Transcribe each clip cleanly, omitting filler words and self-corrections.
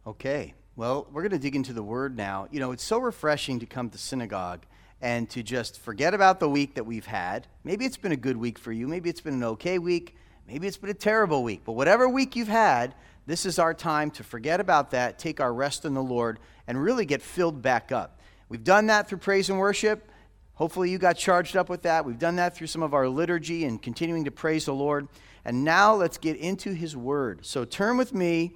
Okay, well, we're going to dig into the Word now. You know, it's so refreshing to come to synagogue and to just forget about the week that we've had. Maybe it's been a good week for you. Maybe it's been an okay week. Maybe it's been a terrible week. But whatever week you've had, this is our time to forget about that, take our rest in the Lord, and really get filled back up. We've done that through praise and worship. Hopefully you got charged up with that. We've done that through some of our liturgy and continuing to praise the Lord. And now let's get into His Word. So turn with me.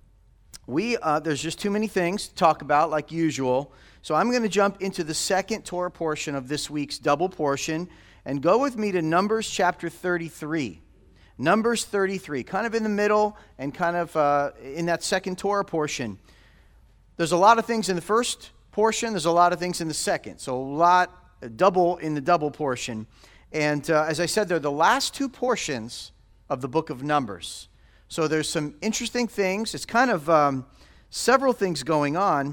There's just too many things to talk about, like usual. So I'm going to jump into the second Torah portion of this week's double portion, and go with me to Numbers chapter 33. Numbers 33, kind of in the middle and kind of in that second Torah portion. There's a lot of things in the first portion. There's a lot of things in the second. So double in the double portion. And as I said, they're the last two portions of the book of Numbers. So there's some interesting things. It's kind of several things going on.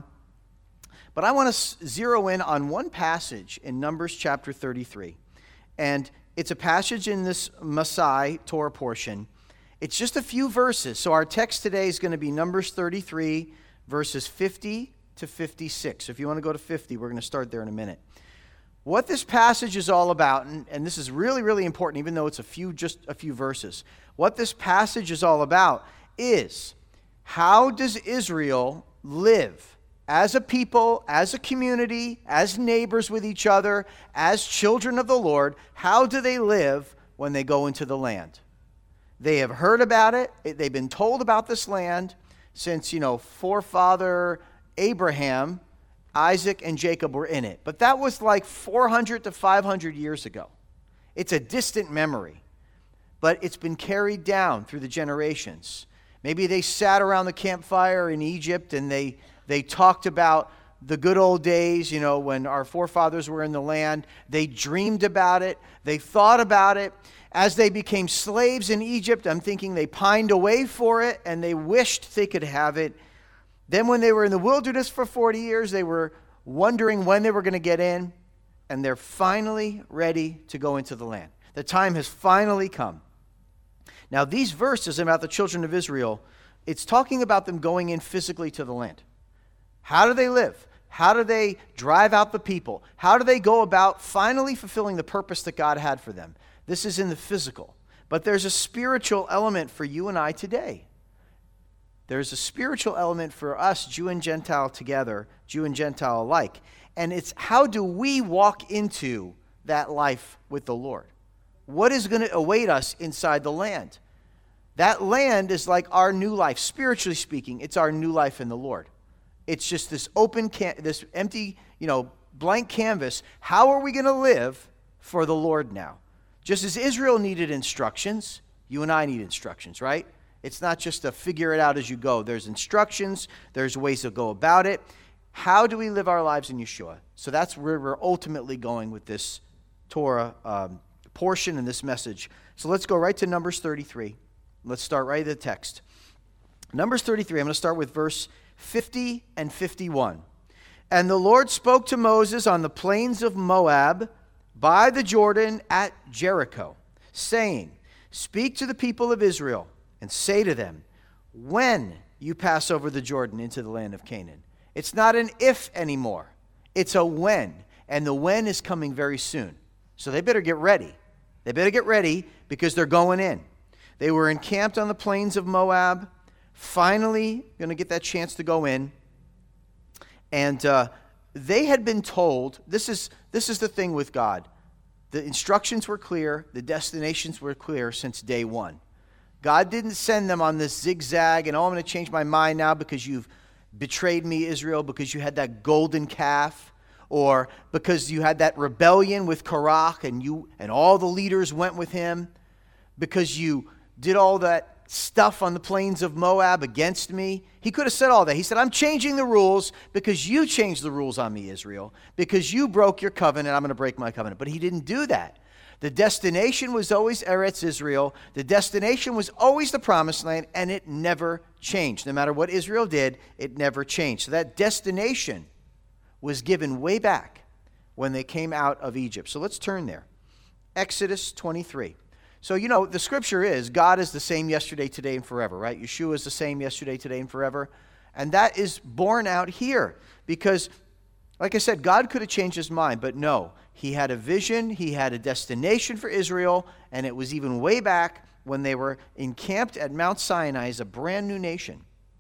But I want to zero in on one passage in Numbers chapter 33. And it's a passage in this Masai Torah portion. It's just a few verses. So our text today is going to be Numbers 33, verses 50 to 56. So if you want to go to 50, we're going to start there in a minute. What this passage is all about, and this is really, really important, even though it's just a few verses. What this passage is all about is, how does Israel live as a people, as a community, as neighbors with each other, as children of the Lord? How do they live when they go into the land? They have heard about it. They've been told about this land since, forefather Abraham, Isaac, and Jacob were in it. But that was like 400 to 500 years ago. It's a distant memory. But it's been carried down through the generations. Maybe they sat around the campfire in Egypt and they talked about the good old days, when our forefathers were in the land. They dreamed about it. They thought about it. As they became slaves in Egypt, I'm thinking they pined away for it and they wished they could have it. Then when they were in the wilderness for 40 years, they were wondering when they were going to get in, and they're finally ready to go into the land. The time has finally come. Now, these verses about the children of Israel, it's talking about them going in physically to the land. How do they live? How do they drive out the people? How do they go about finally fulfilling the purpose that God had for them? This is in the physical. But there's a spiritual element for you and I today. There's a spiritual element for us, Jew and Gentile together, Jew and Gentile alike. And it's, how do we walk into that life with the Lord? What is going to await us inside the land? That land is like our new life. Spiritually speaking, it's our new life in the Lord. It's just this this empty, blank canvas. How are we going to live for the Lord now? Just as Israel needed instructions, you and I need instructions, right? It's not just a figure it out as you go. There's instructions. There's ways to go about it. How do we live our lives in Yeshua? So that's where we're ultimately going with this Torah portion and this message. So let's go right to Numbers 33. Let's start right at the text. Numbers 33, I'm going to start with verse 50 and 51. And the Lord spoke to Moses on the plains of Moab by the Jordan at Jericho, saying, Speak to the people of Israel, and say to them, when you pass over the Jordan into the land of Canaan. It's not an if anymore. It's a when. And the when is coming very soon. So they better get ready. They better get ready because they're going in. They were encamped on the plains of Moab. Finally going to get that chance to go in. And they had been told, this is the thing with God. The instructions were clear. The destinations were clear since day one. God didn't send them on this zigzag and, I'm going to change my mind now because you've betrayed me, Israel, because you had that golden calf, or because you had that rebellion with Korach and all the leaders went with him, because you did all that stuff on the plains of Moab against me. He could have said all that. He said, I'm changing the rules because you changed the rules on me, Israel, because you broke your covenant. I'm going to break my covenant. But he didn't do that. The destination was always Eretz Israel. The destination was always the promised land, and it never changed. No matter what Israel did, it never changed. So that destination was given way back when they came out of Egypt. So let's turn there. Exodus 23. So, the scripture is God is the same yesterday, today, and forever, right? Yeshua is the same yesterday, today, and forever. And that is borne out here because, like I said, God could have changed his mind, but no. He had a vision, he had a destination for Israel, and it was even way back when they were encamped at Mount Sinai as a brand new nation.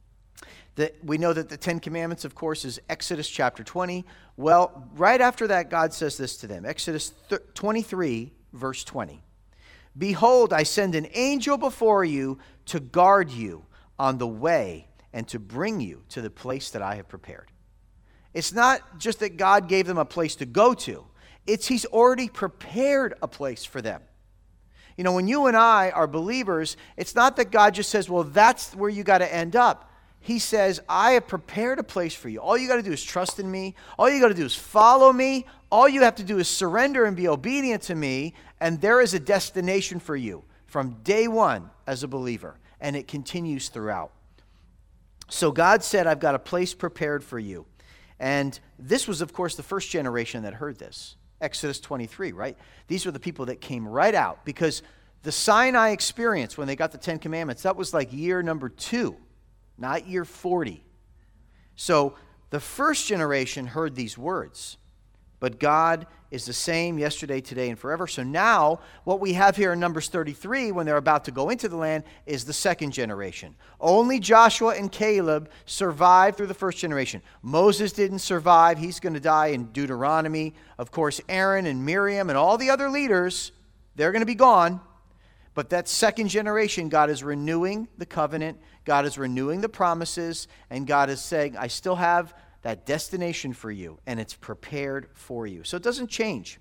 We know that the Ten Commandments, of course, is Exodus chapter 20. Well, right after that, God says this to them. Exodus 23, verse 20. Behold, I send an angel before you to guard you on the way and to bring you to the place that I have prepared. It's not just that God gave them a place to go to. It's he's already prepared a place for them. You know, when you and I are believers, it's not that God just says, well, that's where you got to end up. He says, I have prepared a place for you. All you got to do is trust in me. All you got to do is follow me. All you have to do is surrender and be obedient to me. And there is a destination for you from day one as a believer. And it continues throughout. So God said, I've got a place prepared for you. And this was, of course, the first generation that heard this. Exodus 23, right? These were the people that came right out. Because the Sinai experience, when they got the Ten Commandments, that was like year number 2. Not year 40. So the first generation heard these words. But God is the same yesterday, today, and forever. So now what we have here in Numbers 33, when they're about to go into the land, is the second generation. Only Joshua and Caleb survived through the first generation. Moses didn't survive. He's going to die in Deuteronomy. Of course, Aaron and Miriam and all the other leaders, they're going to be gone. But that second generation, God is renewing the covenant. God is renewing the promises. And God is saying, I still have that destination for you. And it's prepared for you. So it doesn't change.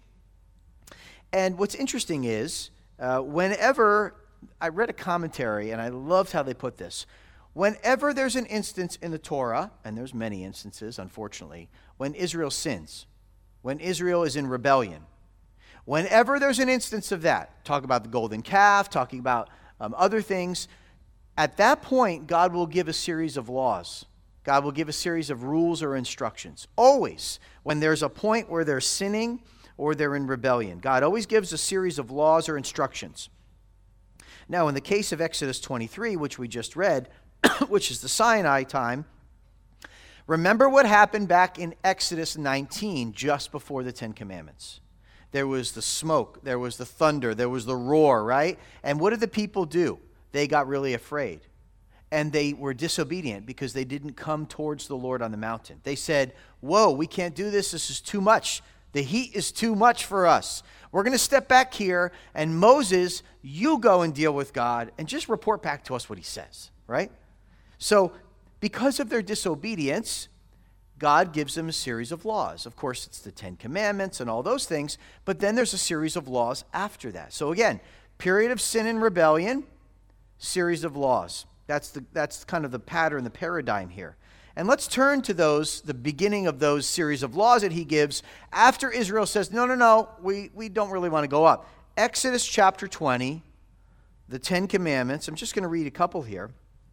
And what's interesting is, whenever I read a commentary, and I loved how they put this. Whenever there's an instance in the Torah, and there's many instances, unfortunately, when Israel sins, when Israel is in rebellion, whenever there's an instance of that, talk about the golden calf, talking about other things, at that point, God will give a series of laws. God will give a series of rules or instructions. Always, when there's a point where they're sinning or they're in rebellion, God always gives a series of laws or instructions. Now, in the case of Exodus 23, which we just read, which is the Sinai time, remember what happened back in Exodus 19, just before the Ten Commandments. There was the smoke, there was the thunder, there was the roar, right? And what did the people do? They got really afraid. And they were disobedient because they didn't come towards the Lord on the mountain. They said, whoa, we can't do this. This is too much. The heat is too much for us. We're going to step back here, and Moses, you go and deal with God and just report back to us what he says, right? So because of their disobedience, God gives them a series of laws. Of course, it's the Ten Commandments and all those things, but then there's a series of laws after that. So again, period of sin and rebellion, series of laws. That's kind of the pattern, the paradigm here. And let's turn to the beginning of those series of laws that he gives after Israel says, no, we don't really want to go up. Exodus chapter 20, the Ten Commandments. I'm just going to read a couple here.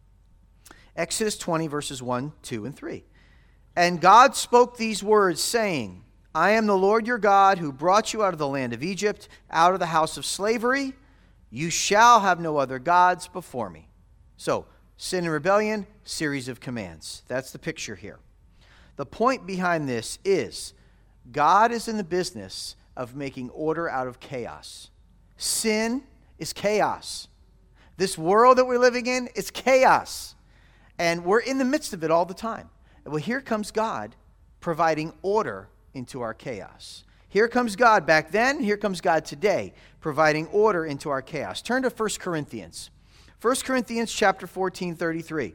Exodus 20, verses 1, 2, and 3. And God spoke these words, saying, I am the Lord your God who brought you out of the land of Egypt, out of the house of slavery. You shall have no other gods before me. So, sin and rebellion, series of commands. That's the picture here. The point behind this is God is in the business of making order out of chaos. Sin is chaos. This world that we're living in is chaos. And we're in the midst of it all the time. Well, here comes God providing order into our chaos. Here comes God back then. Here comes God today providing order into our chaos. Turn to 1 Corinthians. 1 Corinthians chapter 14, 33.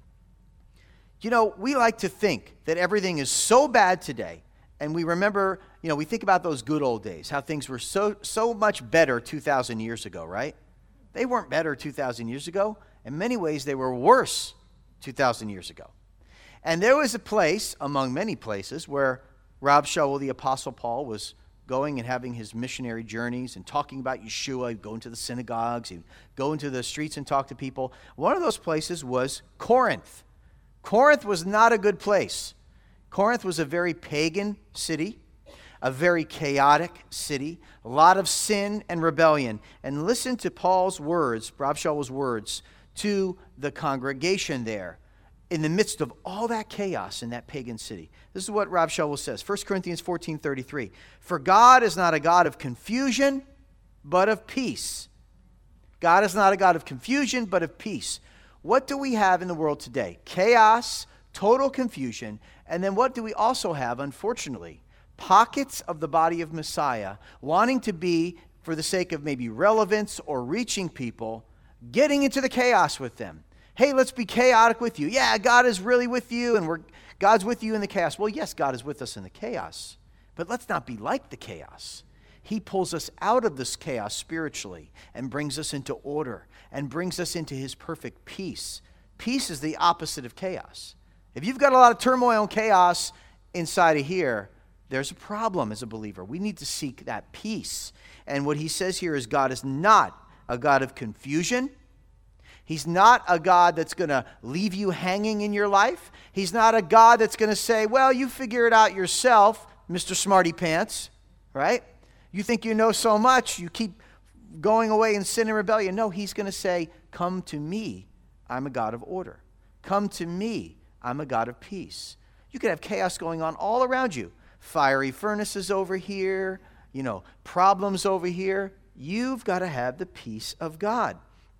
You know, we like to think that everything is so bad today, and we remember, we think about those good old days, how things were so much better 2,000 years ago, right? They weren't better 2,000 years ago. In many ways, they were worse 2,000 years ago. And there was a place, among many places, where Rob Shaul, the Apostle Paul, was going and having his missionary journeys and talking about Yeshua. He'd go into the synagogues, he'd go into the streets and talk to people. One of those places was Corinth. Corinth was not a good place. Corinth was a very pagan city, a very chaotic city, a lot of sin and rebellion. And listen to Paul's words, Rob Shaul's words, to the congregation there. in the midst of all that chaos in that pagan city. This is what Rav Shaul says, 1 Corinthians 14:33. For God is not a God of confusion, but of peace. God is not a God of confusion, but of peace. What do we have in the world today? Chaos, total confusion, and then what do we also have, unfortunately? Pockets of the body of Messiah wanting to be, for the sake of maybe relevance or reaching people, getting into the chaos with them. Hey, let's be chaotic with you. Yeah, God is really with you, and God's with you in the chaos. Well, yes, God is with us in the chaos, but let's not be like the chaos. He pulls us out of this chaos spiritually and brings us into order and brings us into his perfect peace. Peace is the opposite of chaos. If you've got a lot of turmoil and chaos inside of here, there's a problem as a believer. We need to seek that peace. And what he says here is God is not a God of confusion. He's not a God that's going to leave you hanging in your life. He's not a God that's going to say, well, you figure it out yourself, Mr. Smarty Pants, right? You think you know so much, you keep going away in sin and rebellion. No, he's going to say, come to me, I'm a God of order. Come to me, I'm a God of peace. You could have chaos going on all around you. Fiery furnaces over here, problems over here. You've got to have the peace of God.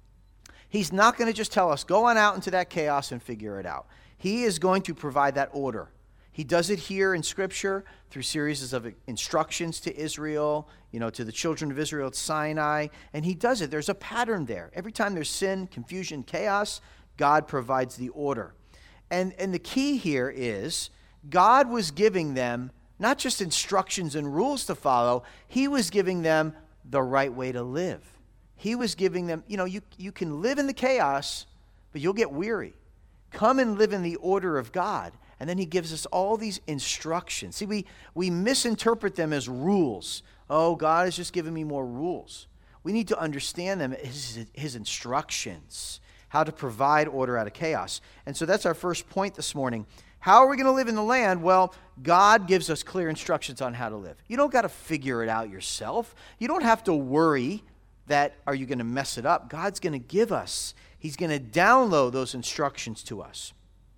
He's not going to just tell us, go on out into that chaos and figure it out. He is going to provide that order. He does it here in Scripture through series of instructions to Israel, to the children of Israel at Sinai. And he does it. There's a pattern there. Every time there's sin, confusion, chaos, God provides the order. And the key here is God was giving them not just instructions and rules to follow, he was giving them the right way to live. He was giving them, you can live in the chaos, but you'll get weary. Come and live in the order of God. And then he gives us all these instructions. See, we misinterpret them as rules. Oh, God has just given me more rules. We need to understand them as his instructions, how to provide order out of chaos. And so that's our first point this morning. How are we going to live in the land? Well, God gives us clear instructions on how to live. You don't got to figure it out yourself. You don't have to worry that, are you going to mess it up? God's going to give us. He's going to download those instructions to us.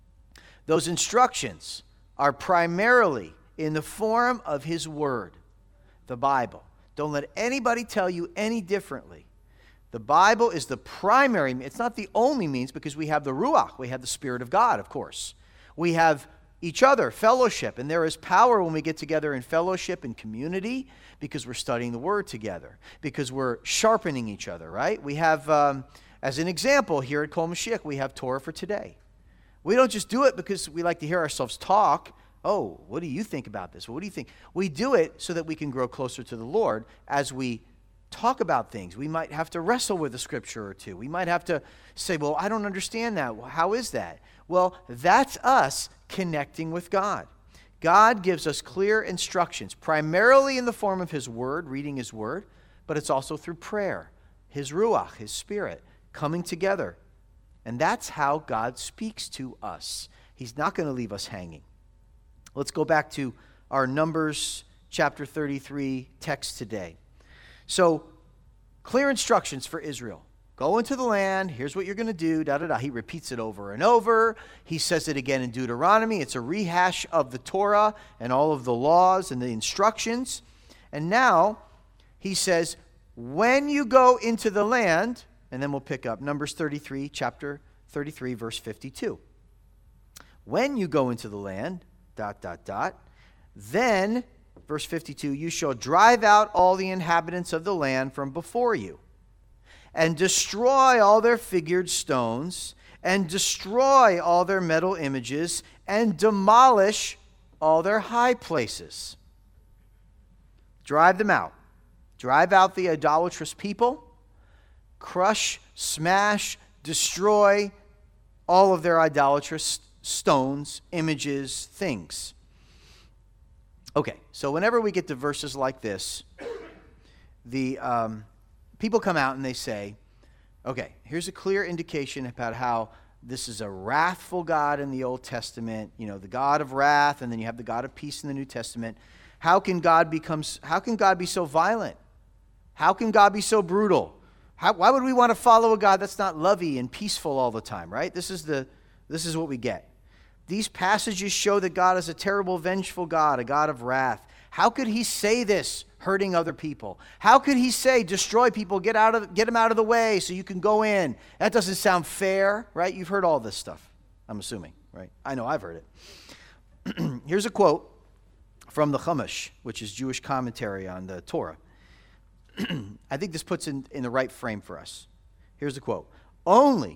Those instructions are primarily in the form of his word, the Bible. Don't let anybody tell you any differently. The Bible is the primary, it's not the only means, because we have the Ruach, we have the Spirit of God, of course. We have each other, fellowship, and there is power when we get together in fellowship and community because we're studying the Word together, because we're sharpening each other, right? We have, as an example, here at Kol Mashiach, we have Torah for today. We don't just do it because we like to hear ourselves talk. Oh, what do you think about this? Well, what do you think? We do it so that we can grow closer to the Lord as we talk about things. We might have to wrestle with a scripture or two. We might have to say, well, I don't understand that. Well, how is that? Well, that's us connecting with God. God gives us clear instructions, primarily in the form of his word, reading his word, but it's also through prayer, his Ruach, his Spirit, coming together. And that's how God speaks to us. He's not going to leave us hanging. Let's go back to our Numbers chapter 33 text today. So, clear instructions for Israel. Go into the land. Here's what you're going to do. He repeats it over and over. He says it again in Deuteronomy. It's a rehash of the Torah and all of the laws and the instructions. And now he says, when you go into the land, and then we'll pick up Numbers 33, chapter 33, verse 52. When you go into the land, then, verse 52, you shall drive out all the inhabitants of the land from before you, and destroy all their figured stones, and destroy all their metal images, and demolish all their high places. Drive them out. Drive out the idolatrous people. Crush, smash, destroy all of their idolatrous stones, images, things. Okay, so whenever we get to verses like this, the people come out and they say, okay, here's a clear indication about how this is a wrathful God in the Old Testament, the God of wrath, and then you have the God of peace in the New Testament. How can God be so violent? How can God be so brutal? Why would we want to follow a God that's not lovey and peaceful all the time, right? This is the This is what we get. These passages show that God is a terrible, vengeful God, a God of wrath. How could he say this, hurting other people? How could he say, destroy people, get them out of the way so you can go in? That doesn't sound fair, right? You've heard all this stuff, I'm assuming, right? I know I've heard it. Here's a quote from the Chumash, which is Jewish commentary on the Torah. I think this puts in the right frame for us. Here's the quote. Only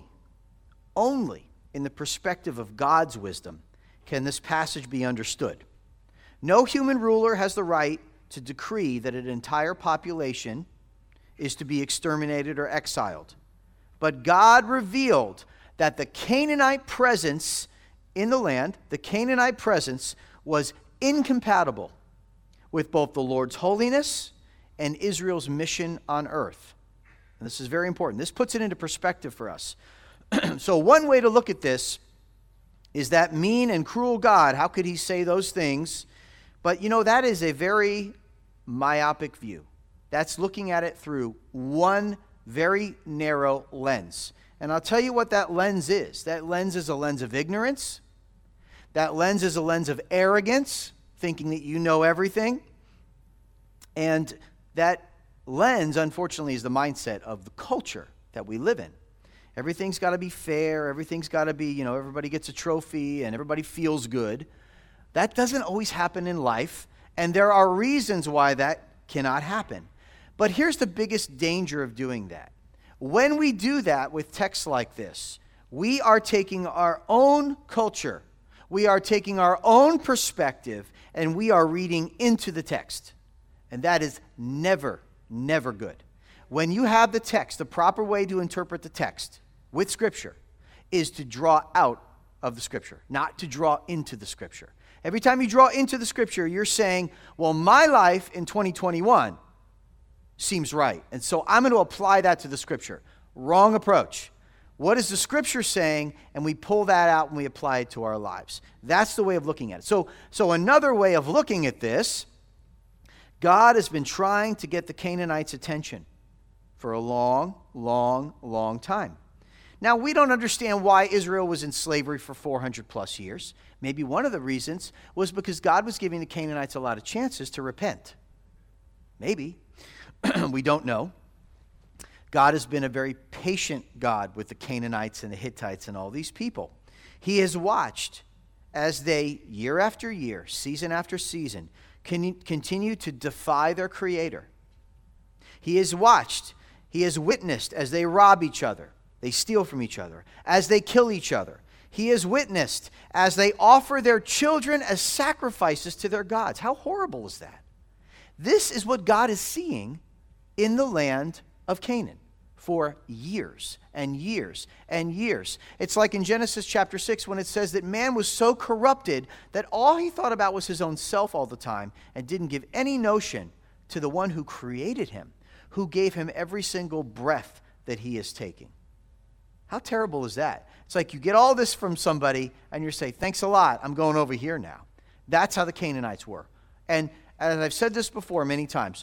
in the perspective of God's wisdom can this passage be understood. No human ruler has the right to decree that an entire population is to be exterminated or exiled. But God revealed that the Canaanite presence in the land, the Canaanite presence, was incompatible with both the Lord's holiness and Israel's mission on earth. And this is very important. This puts it into perspective for us. So one way to look at this is that mean and cruel God, how could he say those things? But that is a very myopic view. That's looking at it through one very narrow lens. And I'll tell you what that lens is. That lens is a lens of ignorance. That lens is a lens of arrogance, thinking that you know everything. And that lens, unfortunately, is the mindset of the culture that we live in. Everything's got to be fair. Everything's got to be, everybody gets a trophy and everybody feels good. That doesn't always happen in life, and there are reasons why that cannot happen. But here's the biggest danger of doing that. When we do that with texts like this, we are taking our own culture, we are taking our own perspective, and we are reading into the text. And that is never, never good. When you have the text, the proper way to interpret the text with Scripture is to draw out of the Scripture, not to draw into the Scripture. Every time you draw into the Scripture, you're saying, well, my life in 2021 seems right, and so I'm going to apply that to the Scripture. Wrong approach. What is the Scripture saying? And we pull that out and we apply it to our lives. That's the way of looking at it. So another way of looking at this, God has been trying to get the Canaanites' attention for a long, long, long time. Now, we don't understand why Israel was in slavery for 400 plus years. Maybe one of the reasons was because God was giving the Canaanites a lot of chances to repent. Maybe. We don't know. God has been a very patient God with the Canaanites and the Hittites and all these people. He has watched as they, year after year, season after season, continue to defy their Creator. He has watched, he has witnessed as they rob each other, they steal from each other, as they kill each other. He has witnessed as they offer their children as sacrifices to their gods. How horrible is that? This is what God is seeing in the land of Canaan for years and years and years. It's like in Genesis chapter 6 when it says that man was so corrupted that all he thought about was his own self all the time and didn't give any notion to the one who created him, who gave him every single breath that he is taking. How terrible is that? It's like you get all this from somebody and you say, thanks a lot, I'm going over here now. That's how the Canaanites were. And as I've said this before many times,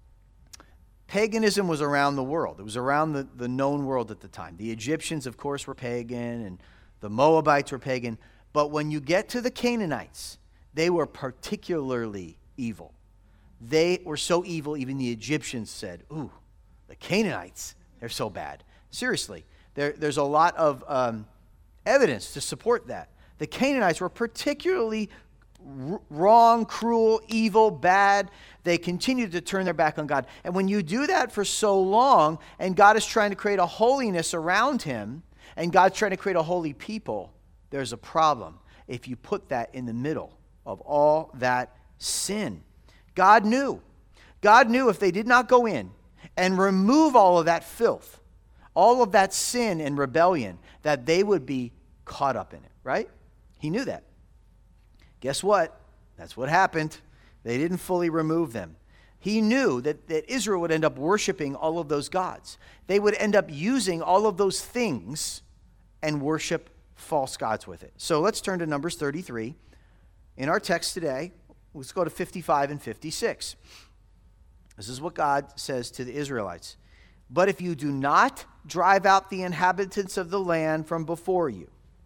paganism was around the world. It was around the known world at the time. The Egyptians, of course, were pagan, and the Moabites were pagan. But when you get to the Canaanites, they were particularly evil. They were so evil, even the Egyptians said, ooh, the Canaanites, they're so bad. Seriously, there's a lot of evidence to support that. The Canaanites were particularly wrong, cruel, evil, bad. They continued to turn their back on God. And when you do that for so long, and God is trying to create a holiness around him, and God's trying to create a holy people, there's a problem if you put that in the middle of all that sin. God knew. God knew if they did not go in and remove all of that filth, all of that sin and rebellion, that they would be caught up in it, right? He knew that. Guess what? That's what happened. They didn't fully remove them. He knew that Israel would end up worshiping all of those gods. They would end up using all of those things and worship false gods with it. So let's turn to Numbers 33. In our text today, let's go to 55 and 56. This is what God says to the Israelites. But if you do not drive out the inhabitants of the land from before you,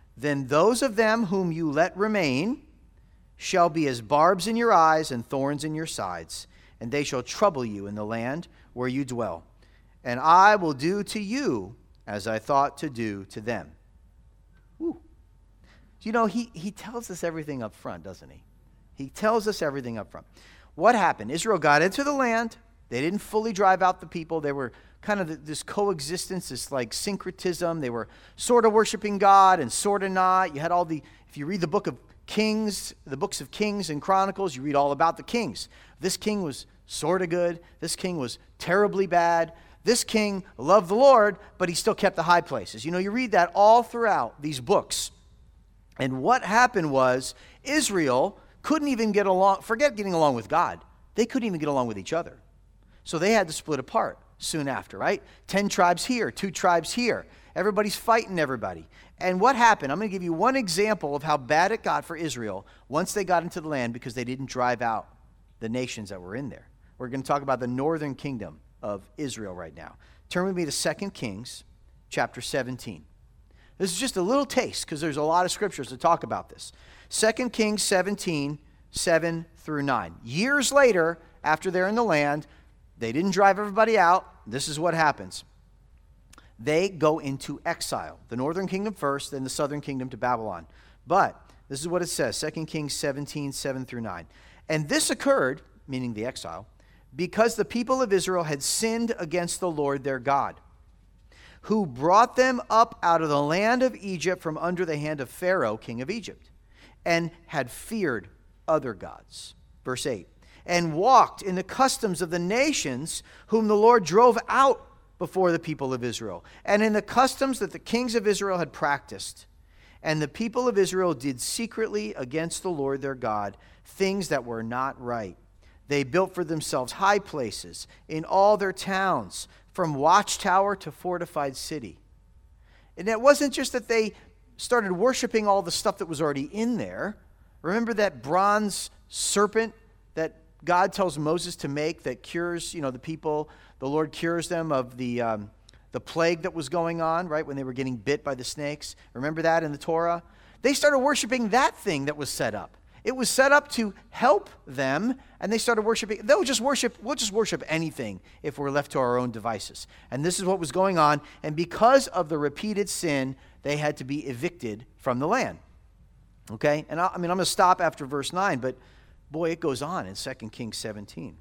then those of them whom you let remain shall be as barbs in your eyes and thorns in your sides, and they shall trouble you in the land where you dwell. And I will do to you as I thought to do to them. Woo. You know, he tells us everything up front, doesn't he? He tells us everything up front. What happened? Israel got into the land. They didn't fully drive out the people. They were kind of this coexistence, this like syncretism. They were sort of worshiping God and sort of not. You had if you read the book of Kings, the books of Kings and Chronicles, you read all about the kings. This king was sort of good. This king was terribly bad. This king loved the Lord, but he still kept the high places. You know, you read that all throughout these books. And what happened was Israel couldn't even get along, forget getting along with God. They couldn't even get along with each other. So they had to split apart soon after, right? 10 tribes here, 2 tribes here. Everybody's fighting everybody. And what happened? I'm going to give you one example of how bad it got for Israel once they got into the land because they didn't drive out the nations that were in there. We're going to talk about the northern kingdom of Israel right now. Turn with me to 2 Kings chapter 17. This is just a little taste because there's a lot of scriptures to talk about this. 2 Kings 17, 7 through 9. Years later, after they're in the land, they didn't drive everybody out. This is what happens. They go into exile. The northern kingdom first, then the southern kingdom to Babylon. But this is what it says, 2 Kings 17, 7 through 9. And this occurred, meaning the exile, because the people of Israel had sinned against the Lord their God, who brought them up out of the land of Egypt from under the hand of Pharaoh, king of Egypt, and had feared other gods. Verse 8. And walked in the customs of the nations whom the Lord drove out before the people of Israel, and in the customs that the kings of Israel had practiced. And the people of Israel did secretly against the Lord their God things that were not right. They built for themselves high places in all their towns, from watchtower to fortified city. And it wasn't just that they started worshiping all the stuff that was already in there. Remember that bronze serpent that God tells Moses to make that cures, the people. The Lord cures them of the plague that was going on, right, when they were getting bit by the snakes. Remember that in the Torah? They started worshiping that thing that was set up. It was set up to help them, and they started worshiping. We'll just worship anything if we're left to our own devices. And this is what was going on. And because of the repeated sin, they had to be evicted from the land. Okay? And I'm going to stop after verse 9, but boy, it goes on in 2 Kings 17.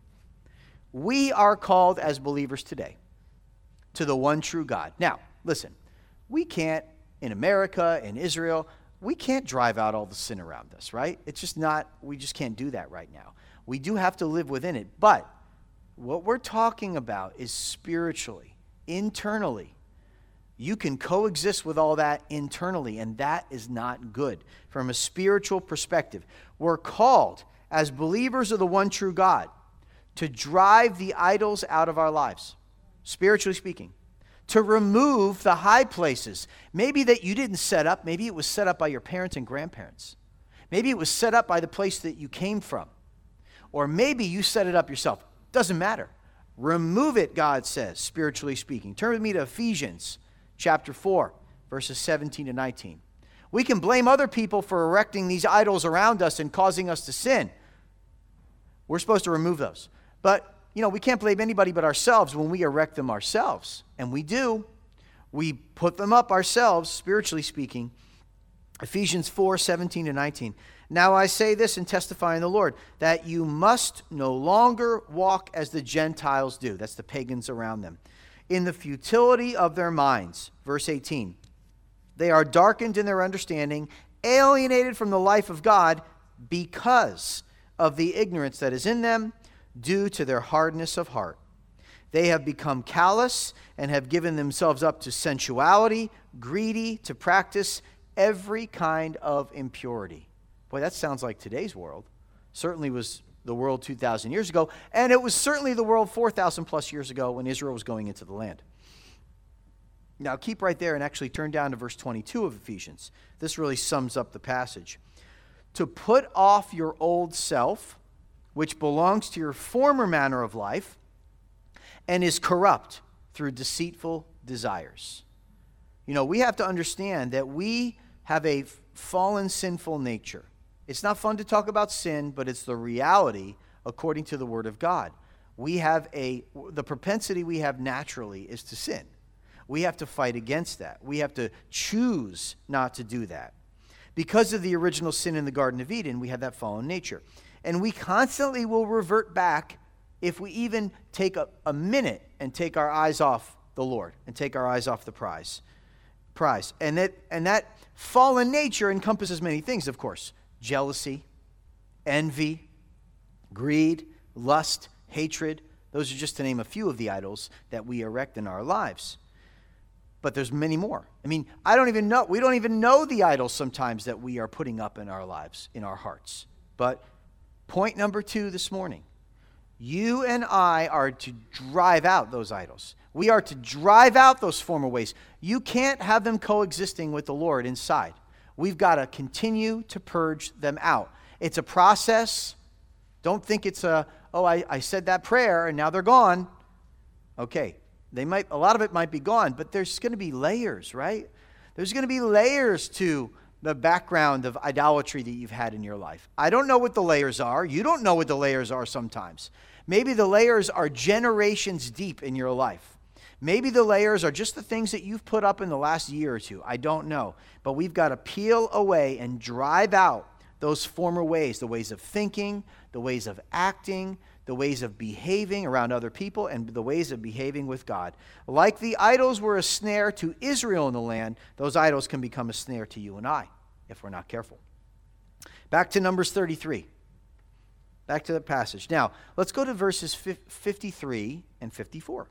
We are called as believers today to the one true God. Now, listen, we can't, in America, in Israel, we can't drive out all the sin around us, right? It's just not, we just can't do that right now. We do have to live within it. But what we're talking about is spiritually, internally. You can coexist with all that internally, and that is not good from a spiritual perspective. We're called as believers of the one true God to drive the idols out of our lives, spiritually speaking, to remove the high places, maybe that you didn't set up. Maybe it was set up by your parents and grandparents. Maybe it was set up by the place that you came from. Or maybe you set it up yourself. Doesn't matter. Remove it, God says, spiritually speaking. Turn with me to Ephesians chapter 4, verses 17 to 19. We can blame other people for erecting these idols around us and causing us to sin. We're supposed to remove those. But, we can't blame anybody but ourselves when we erect them ourselves. And we do. We put them up ourselves, spiritually speaking. Ephesians 4, 17 to 19. Now I say this and testify in the Lord, that you must no longer walk as the Gentiles do. That's the pagans around them. In the futility of their minds. Verse 18. They are darkened in their understanding, alienated from the life of God because of the ignorance that is in them due to their hardness of heart. They have become callous and have given themselves up to sensuality, greedy, to practice every kind of impurity. Boy, that sounds like today's world. Certainly was the world 2,000 years ago, and it was certainly the world 4,000 plus years ago when Israel was going into the land. Now keep right there and actually turn down to verse 22 of Ephesians. This really sums up the passage. To put off your old self, which belongs to your former manner of life, and is corrupt through deceitful desires. We have to understand that we have a fallen, sinful nature. It's not fun to talk about sin, but it's the reality according to the Word of God. The propensity we have naturally is to sin. We have to fight against that. We have to choose not to do that. Because of the original sin in the Garden of Eden, we have that fallen nature. And we constantly will revert back if we even take a minute and take our eyes off the Lord and take our eyes off the prize. And that fallen nature encompasses many things, of course. Jealousy, envy, greed, lust, hatred. Those are just to name a few of the idols that we erect in our lives. But there's many more. I mean, we don't even know the idols sometimes that we are putting up in our lives, in our hearts. But point number 2 this morning, you and I are to drive out those idols. We are to drive out those former ways. You can't have them coexisting with the Lord inside. We've got to continue to purge them out. It's a process. Don't think it's I said that prayer and now they're gone. Okay, a lot of it might be gone, but there's going to be layers, right? There's going to be layers to the background of idolatry that you've had in your life. I don't know what the layers are. You don't know what the layers are sometimes. Maybe the layers are generations deep in your life. Maybe the layers are just the things that you've put up in the last year or two. I don't know. But we've got to peel away and drive out those former ways, the ways of thinking, the ways of acting, the ways of behaving around other people, and the ways of behaving with God. Like the idols were a snare to Israel in the land, those idols can become a snare to you and I if we're not careful. Back to Numbers 33. Back to the passage. Now, let's go to verses 53 and 54.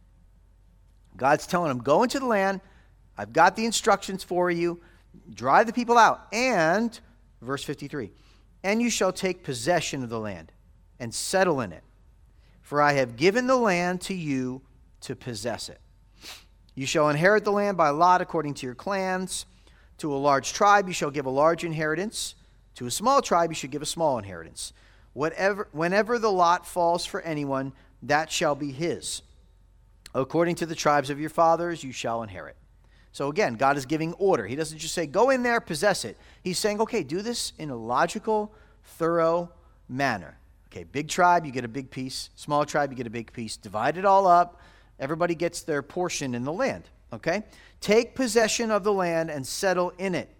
God's telling them, go into the land. I've got the instructions for you. Drive the people out. And, verse 53, and you shall take possession of the land and settle in it. For I have given the land to you to possess it. You shall inherit the land by lot according to your clans. To a large tribe you shall give a large inheritance. To a small tribe you should give a small inheritance. Whenever the lot falls for anyone, that shall be his. According to the tribes of your fathers, you shall inherit. So again, God is giving order. He doesn't just say, go in there, possess it. He's saying, okay, do this in a logical, thorough manner. Okay, big tribe, you get a big piece. Small tribe, you get a big piece. Divide it all up. Everybody gets their portion in the land. Okay? Take possession of the land and settle in it.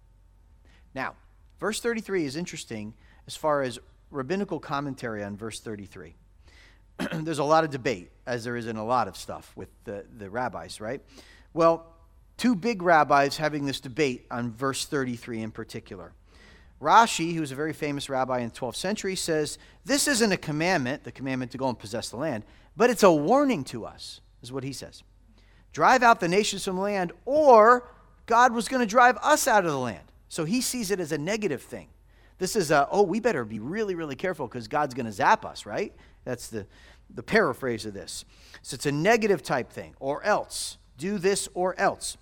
Now, verse 33 is interesting as far as rabbinical commentary on verse 33. There's a lot of debate, as there is in a lot of stuff with the rabbis, right? Well, two big rabbis having this debate on verse 33 in particular. Rashi, who's a very famous rabbi in the 12th century, says, this isn't a commandment, the commandment to go and possess the land, but it's a warning to us, is what he says. Drive out the nations from the land, or God was going to drive us out of the land. So he sees it as a negative thing. This is we better be really, really careful because God's going to zap us, right? That's the paraphrase of this. So it's a negative type thing, or else. Do this or else.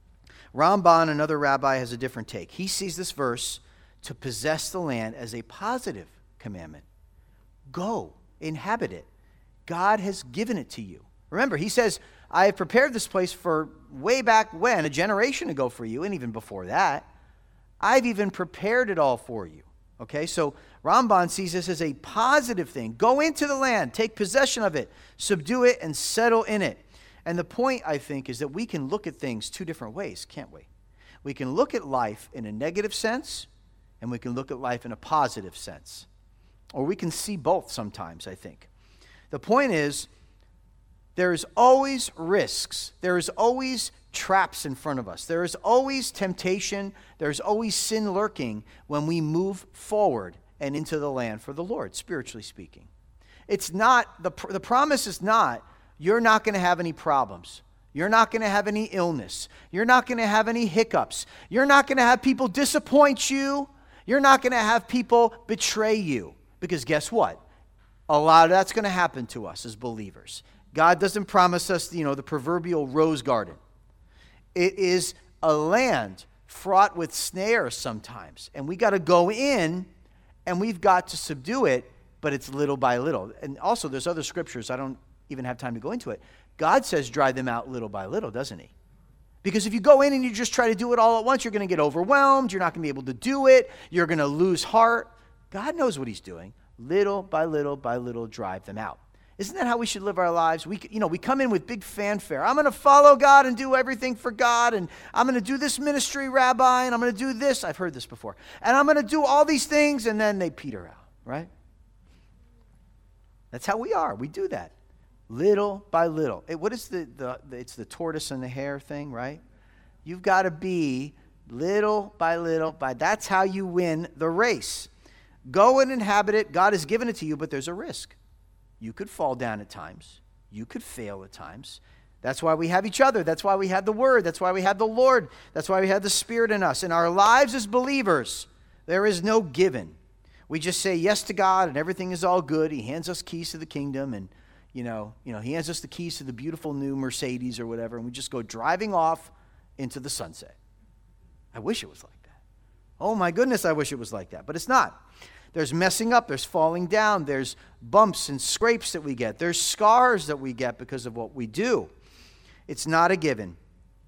Ramban, another rabbi, has a different take. He sees this verse to possess the land as a positive commandment. Go, inhabit it. God has given it to you. Remember, he says, I have prepared this place for way back when, a generation ago for you, and even before that. I've even prepared it all for you. Okay, so Ramban sees this as a positive thing. Go into the land, take possession of it, subdue it, and settle in it. And the point, I think, is that we can look at things two different ways, can't we? We can look at life in a negative sense, and we can look at life in a positive sense. Or we can see both sometimes, I think. The point is, there's always risks. There's always traps in front of us. There is always temptation. There's always sin lurking when we move forward and into the land for the Lord, spiritually speaking. It's not, the promise is not, you're not going to have any problems. You're not going to have any illness. You're not going to have any hiccups. You're not going to have people disappoint you. You're not going to have people betray you. Because guess what? A lot of that's going to happen to us as believers. God doesn't promise us, the proverbial rose garden. It is a land fraught with snares sometimes. And we got to go in and we've got to subdue it, but it's little by little. And also there's other scriptures, I don't even have time to go into it. God says drive them out little by little, doesn't he? Because if you go in and you just try to do it all at once, you're going to get overwhelmed. You're not going to be able to do it. You're going to lose heart. God knows what he's doing. Little by little, drive them out. Isn't that how we should live our lives? We come in with big fanfare. I'm going to follow God and do everything for God, and I'm going to do this ministry, Rabbi, and I'm going to do this. I've heard this before. And I'm going to do all these things, and then they peter out, right? That's how we are. We do that. Little by little. What is it's the tortoise and the hare thing, right? You've got to be little by little. That's how you win the race. Go and inhabit it. God has given it to you, but there's a risk. You could fall down at times. You could fail at times. That's why we have each other. That's why we have the Word. That's why we have the Lord. That's why we have the Spirit in us. In our lives as believers, there is no given. We just say yes to God and everything is all good. He hands us keys to the kingdom, and he hands us the keys to the beautiful new Mercedes or whatever, and we just go driving off into the sunset. I wish it was like that. Oh my goodness, I wish it was like that, but it's not. There's messing up, there's falling down, there's bumps and scrapes that we get, there's scars that we get because of what we do. It's not a given.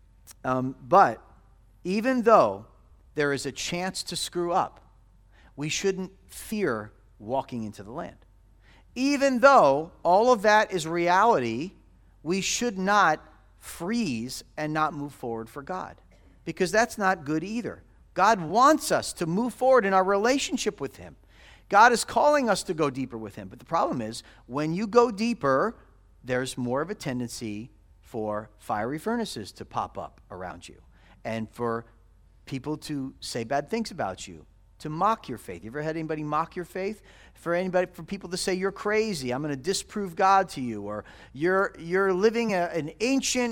But even though there is a chance to screw up, we shouldn't fear walking into the land. Even though all of that is reality, we should not freeze and not move forward for God, because that's not good either. God wants us to move forward in our relationship with him. God is calling us to go deeper with him. But the problem is, when you go deeper, there's more of a tendency for fiery furnaces to pop up around you and for people to say bad things about you, to mock your faith. You ever had anybody mock your faith? For people to say you're crazy, I'm going to disprove God to you, or you're living an ancient,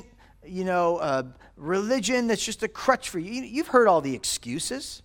religion that's just a crutch for you. You've heard all the excuses.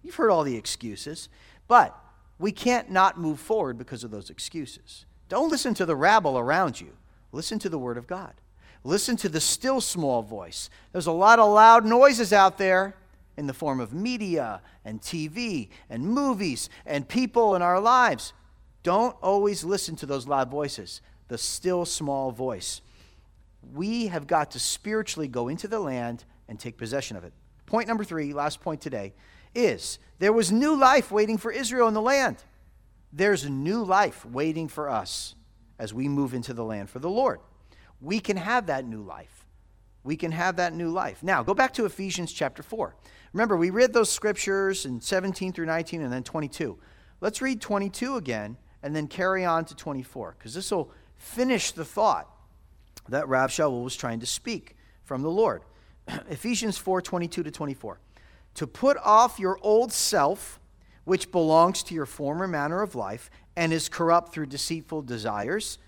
But we can't not move forward because of those excuses. Don't listen to the rabble around you. Listen to the Word of God. Listen to the still small voice. There's a lot of loud noises out there in the form of media and TV and movies and people in our lives. Don't always listen to those loud voices. The still small voice. We have got to spiritually go into the land and take possession of it. Point number 3, last point today, is there was new life waiting for Israel in the land. There's new life waiting for us as we move into the land for the Lord. We can have that new life. Now, go back to Ephesians chapter 4. Remember, we read those scriptures in 17 through 19 and then 22. Let's read 22 again and then carry on to 24, because this will finish the thought that Rav Shaul was trying to speak from the Lord. Ephesians 4, 22 to 24. To put off your old self, which belongs to your former manner of life and is corrupt through deceitful desires,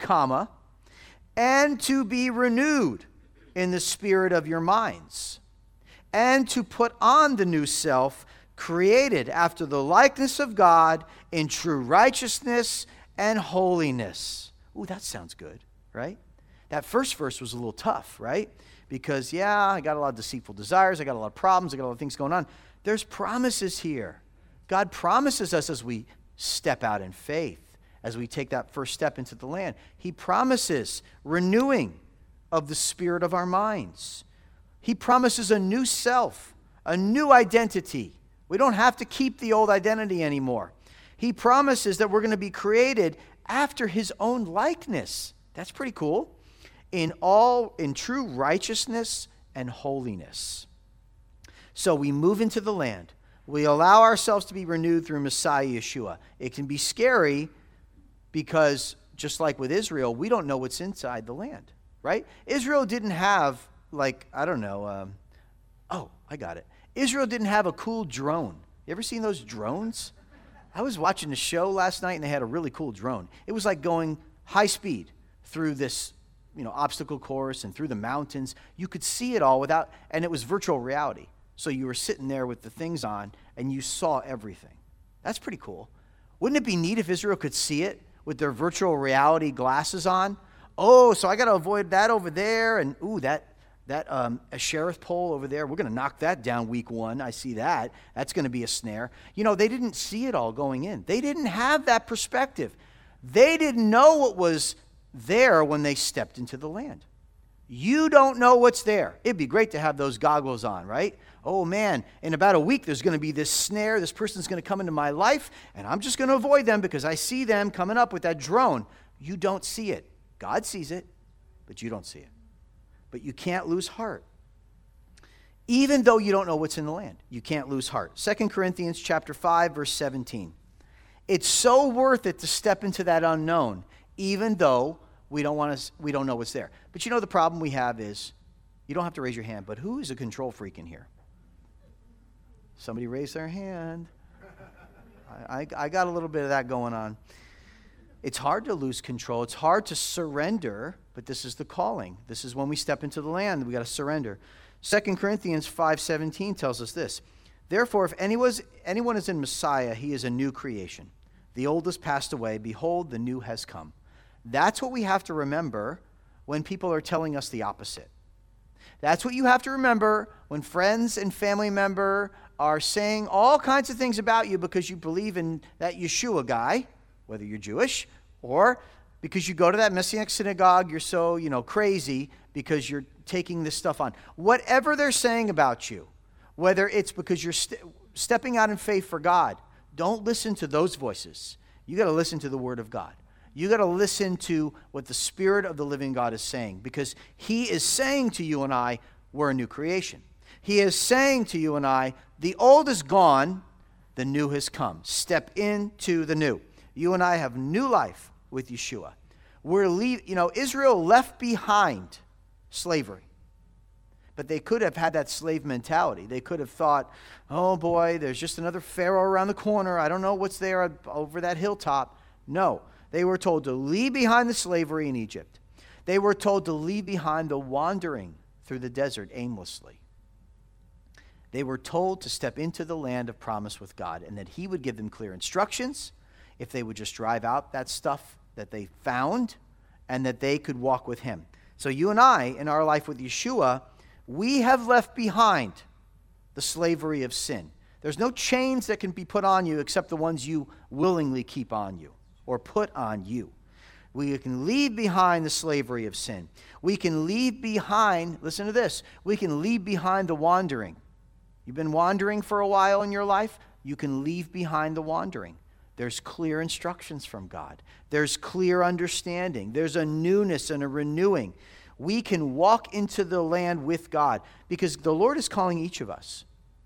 and to be renewed in the spirit of your minds, and to put on the new self, created after the likeness of God in true righteousness and holiness. Ooh, that sounds good, right? That first verse was a little tough, right? Because, I got a lot of deceitful desires, I got a lot of problems, I got a lot of things going on. There's promises here. God promises us as we step out in faith, as we take that first step into the land. He promises renewing of the spirit of our minds. He promises a new self, a new identity. We don't have to keep the old identity anymore. He promises that we're going to be created after his own likeness. That's pretty cool. In true righteousness and holiness. So we move into the land. We allow ourselves to be renewed through Messiah Yeshua. It can be scary because, just like with Israel, we don't know what's inside the land, right? Israel didn't have, I got it. Israel didn't have a cool drone. You ever seen those drones? I was watching a show last night and they had a really cool drone. It was like going high speed through this obstacle course and through the mountains. You could see it all and it was virtual reality. So you were sitting there with the things on and you saw everything. That's pretty cool. Wouldn't it be neat if Israel could see it with their virtual reality glasses on? Oh, so I got to avoid that over there, and that Ashereth pole over there, we're going to knock that down week 1. I see that. That's going to be a snare. They didn't see it all going in. They didn't have that perspective. They didn't know what was there when they stepped into the land. You don't know what's there. It'd be great to have those goggles on, right? Oh man, in about a week there's going to be this snare. This person's going to come into my life, and I'm just going to avoid them because I see them coming up with that drone. You don't see it. God sees it, but you don't see it. But you can't lose heart. Even though you don't know what's in the land, you can't lose heart. 2 Corinthians chapter 5, verse 17. It's so worth it to step into that unknown, even though we don't know what's there. But you know the problem we have is, you don't have to raise your hand, but who is a control freak in here? Somebody raised their hand. I got a little bit of that going on. It's hard to lose control. It's hard to surrender, but this is the calling. This is when we step into the land, we got to surrender. 2 Corinthians 5:17 tells us this. Therefore, if anyone is in Messiah, he is a new creation. The old has passed away. Behold, the new has come. That's what we have to remember when people are telling us the opposite. That's what you have to remember when friends and family member are saying all kinds of things about you because you believe in that Yeshua guy, whether you're Jewish or because you go to that Messianic synagogue, you're so, crazy because you're taking this stuff on. Whatever they're saying about you, whether it's because you're stepping out in faith for God, don't listen to those voices. You got to listen to the Word of God. You got to listen to what the Spirit of the living God is saying, because He is saying to you and I, we're a new creation. He is saying to you and I, the old is gone, the new has come. Step into the new. You and I have new life with Yeshua. Israel left behind slavery. But they could have had that slave mentality. They could have thought, oh boy, there's just another Pharaoh around the corner. I don't know what's there over that hilltop. No. They were told to leave behind the slavery in Egypt. They were told to leave behind the wandering through the desert aimlessly. They were told to step into the land of promise with God, and that He would give them clear instructions if they would just drive out that stuff that they found, and that they could walk with Him. So you and I, in our life with Yeshua, we have left behind the slavery of sin. There's no chains that can be put on you except the ones you willingly keep on you or put on you. We can leave behind the slavery of sin. We can leave behind, listen to this, we can leave behind the wandering. You've been wandering for a while in your life, you can leave behind the wandering. There's clear instructions from God. There's clear understanding. There's a newness and a renewing. We can walk into the land with God because the Lord is calling each of us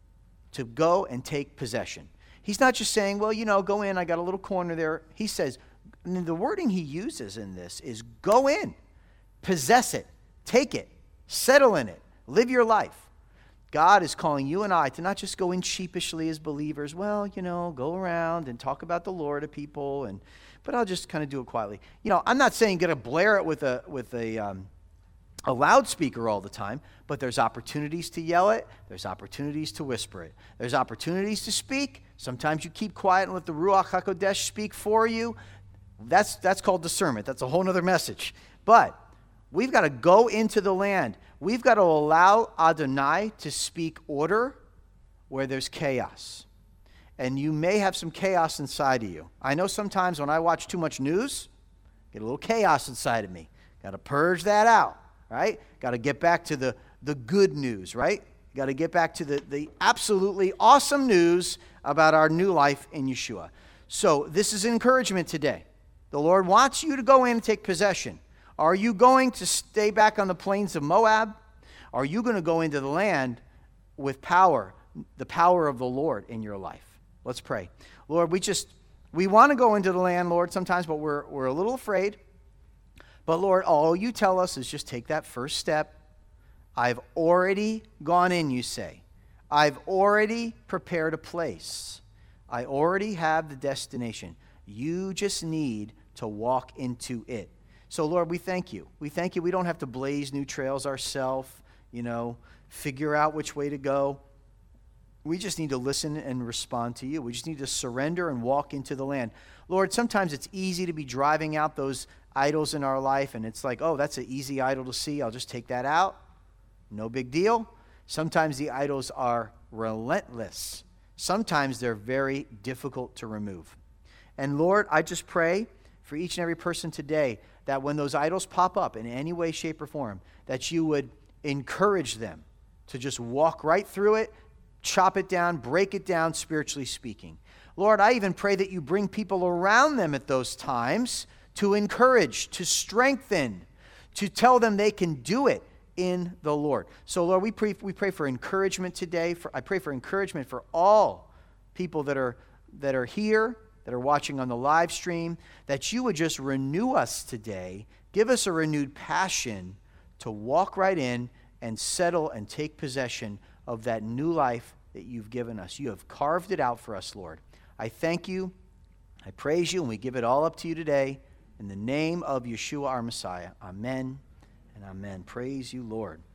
to go and take possession. He's not just saying, well, go in, I got a little corner there. He says, and the wording He uses in this is go in, possess it, take it, settle in it, live your life. God is calling you and I to not just go in sheepishly as believers. Well, go around and talk about the Lord to people, but I'll just kind of do it quietly. I'm not saying get to blare it with a loudspeaker all the time, but there's opportunities to yell it. There's opportunities to whisper it. There's opportunities to speak. Sometimes you keep quiet and let the Ruach HaKodesh speak for you. That's called discernment. That's a whole other message. But we've got to go into the land. We've got to allow Adonai to speak order where there's chaos. And you may have some chaos inside of you. I know sometimes when I watch too much news, get a little chaos inside of me. Got to purge that out, right? Got to get back to the good news, right? Got to get back to the absolutely awesome news about our new life in Yeshua. So this is an encouragement today. The Lord wants you to go in and take possession. Are you going to stay back on the plains of Moab? Are you going to go into the land with power, the power of the Lord in your life? Let's pray. Lord, we want to go into the land, Lord, sometimes, but we're a little afraid. But Lord, all you tell us is just take that first step. I've already gone in, you say. I've already prepared a place. I already have the destination. You just need to walk into it. So, Lord, we thank you. We thank you. We don't have to blaze new trails ourselves, figure out which way to go. We just need to listen and respond to you. We just need to surrender and walk into the land. Lord, sometimes it's easy to be driving out those idols in our life, and it's like, oh, that's an easy idol to see. I'll just take that out. No big deal. Sometimes the idols are relentless. Sometimes they're very difficult to remove. And Lord, I just pray for each and every person today that when those idols pop up in any way, shape, or form, that you would encourage them to just walk right through it, chop it down, break it down, spiritually speaking. Lord, I even pray that you bring people around them at those times to encourage, to strengthen, to tell them they can do it in the Lord. So, Lord, we pray for encouragement today. I pray for encouragement for all people that are here, that are watching on the live stream, that you would just renew us today, give us a renewed passion to walk right in and settle and take possession of that new life that you've given us. You have carved it out for us, Lord. I thank you, I praise you, and we give it all up to you today. In the name of Yeshua, our Messiah. Amen and amen. Praise you, Lord.